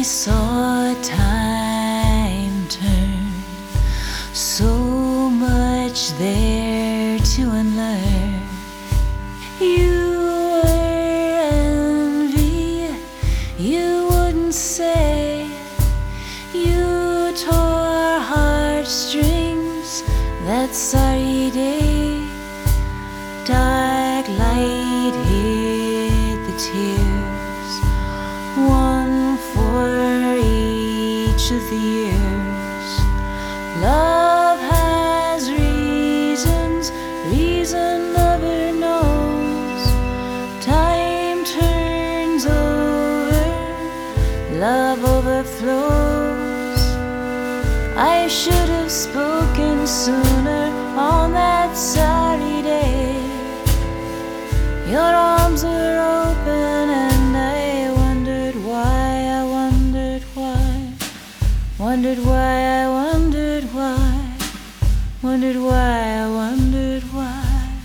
saw time turn, so much there to unlearn. You were envy, you wouldn't say. You tore heartstrings that sorry day. Dark light hid the tears, one for each of the years. Love has reasons, reason never knows. Time turns over, love overflows. I should have spoken sooner on that sorry day. Your arms were open and I wondered why, I wondered why, wondered why, I wondered why, wondered why, I wondered why.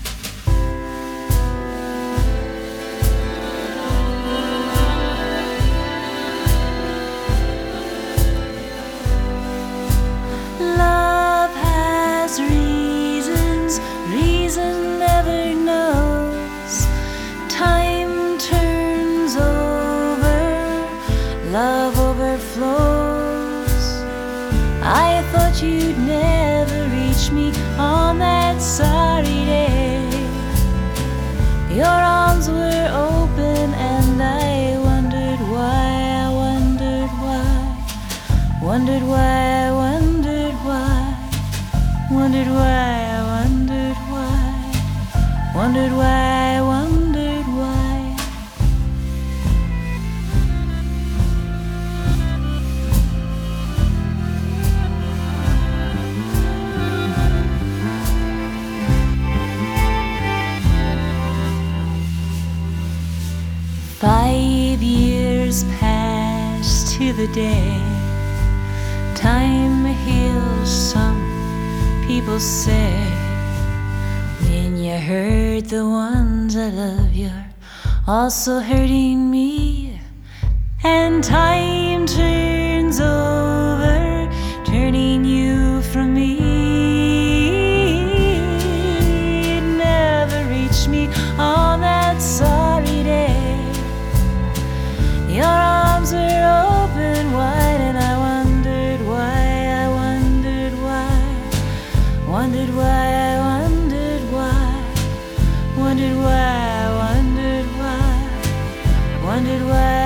Love has reasons, reason never knows. Time turns over, love overflows. I thought you'd never reach me on that sorry day. Your arms were open and I wondered why, I wondered why, wondered why, I wondered why, wondered why, I wondered why, wondered why, I wondered why. Five years passed to the day. Time heals, some people say. When you hurt the ones I love, you're also hurting me. And time turns over, turning you from me. It never reached me on that sorry day. Your arms were open wide and I wondered why, I wondered why, wondered why, I wondered why, wondered why, I wondered why, wondered why.